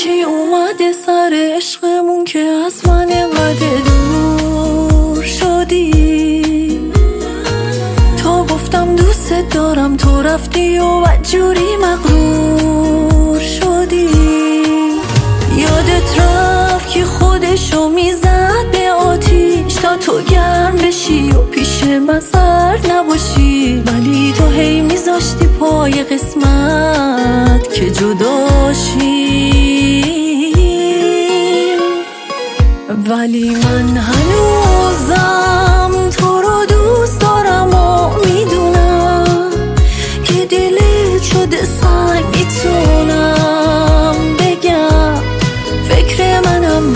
چی اومده سر عشقمون که از من انقدر دور شدی؟ تا گفتم دوست دارم تو رفتی و بدجوری مغرور شدی. یادت رفت که خودشو میزد به آتیش تا تو گرم بشی و پیش من سرد نباشی، ولی تو هی میذاشتی پای قسمت که جداشیم. ولی من هنوزم تو رو دوست دارم و میدونم که دلت شده سنگ، میتونم بگم فکر منم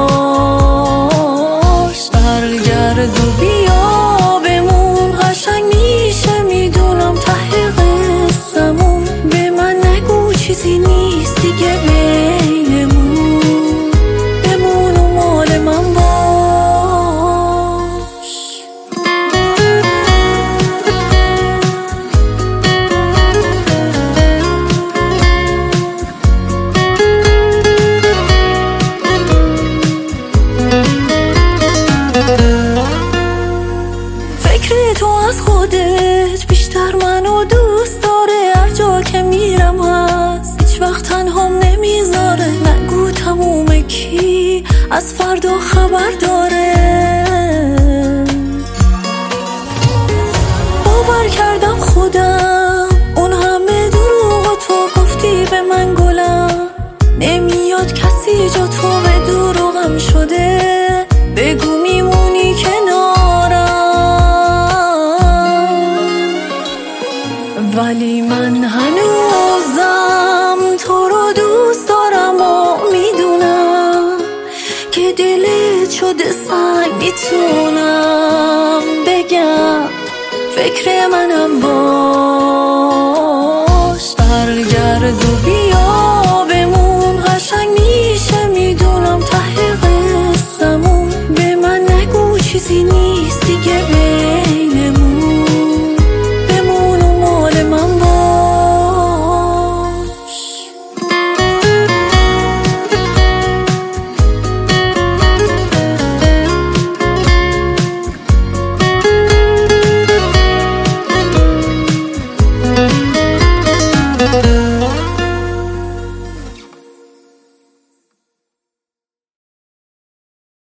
باش. برگرد و بیا بمون، قشنگ میشه میدونم ته قصه‌مون. به من نگو چیزی نیست دیگه بینمون، بمون و مال من باش. فکر تو از خودت بیشتر منو دوست داره، هر جا که میرم هست هیچ وقت تنهام نمیذاره. نگو تمومه کی از فردا خبر داره. باور کردم خودم اون همه دروغ تو گفتی به من گلم، نمیاد کسی جا تو به دروغم شده. بگو میمونی کنارم، ولی من هنوزم تو رو دوست دارم و میدونم که دلت شده سنگ، میتونم بگم فکر منم باش. برگرد و بیا بمون، قشنگ میشه میدونم ته قصه‌مون. به من نگو چیزی نیست